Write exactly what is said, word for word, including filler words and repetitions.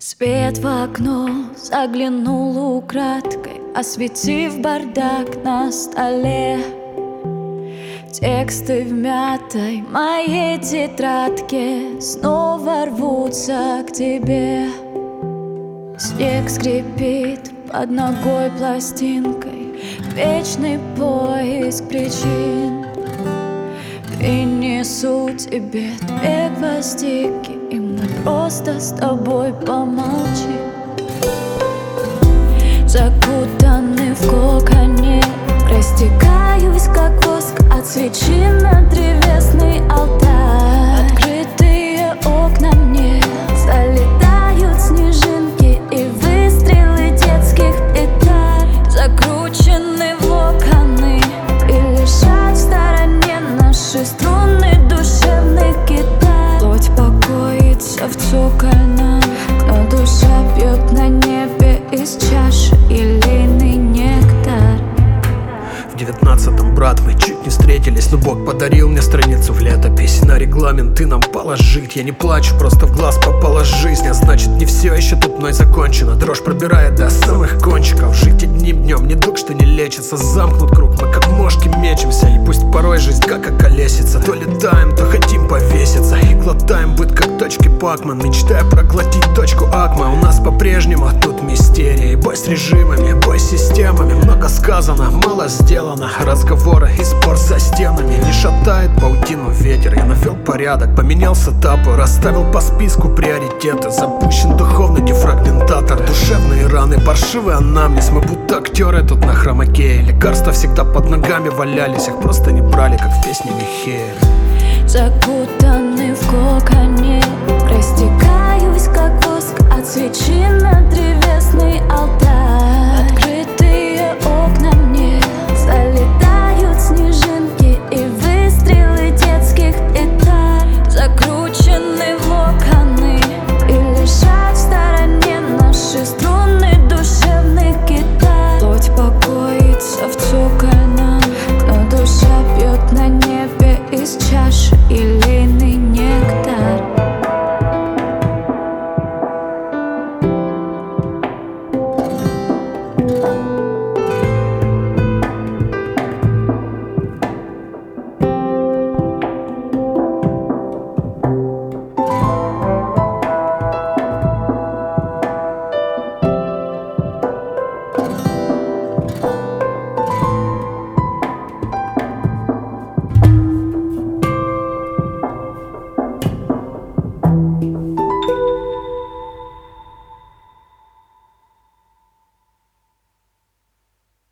Свет в окно заглянул украдкой, осветив бардак на столе. Тексты в мятой моей тетрадке снова рвутся к тебе. Снег скрипит под ногой пластинкой, вечный поиск причин. Принесу тебе две гвоздики, и мы просто с тобой помолчим. Закутанный в коконе, растекаюсь, как воск от свечи на древесный алтарь. Открытые окна мне залетают снежинки и выстрелы детских петард. Закручены в локоны и лежат в стороне наши струны душевных гитар. Плоть покоится в цокольном, но душа пьет на небе из чаши елейный нектар. В девятнадцатом, брат, мы чуть не встретились, но Бог подарил мне страницу в летопись. На регламент ты нам положить. Я не плачу, просто в глаз попала жизнь. А значит, не все еще тут мной закончено. Дрожь пробирает до самых кончиков. Жить одним днем, не дух, что не лечится. Замкнут круг, мы как мошки мечемся. И пусть порой жизнь как околесится. То летаем, то хотим повеситься. И глотаем быт, как точки Пакман, мечтая проглотить точку Акма. У нас по-прежнему тут мистерии. Бой с режимами, бой с системами. Много сказано, мало сделано. Разговоры и спор за стенами. Не шатает паутину ветер. Я навел порядок, поменял сетапы, расставил по списку приоритеты. Запущен духовный дефрагментатор. Душевные раны, паршивый анамнез. Мы будто актеры тут на хромакее. Лекарства всегда под ногами валялись, их просто не брали, как в песне Михея. Закутанный в коконе,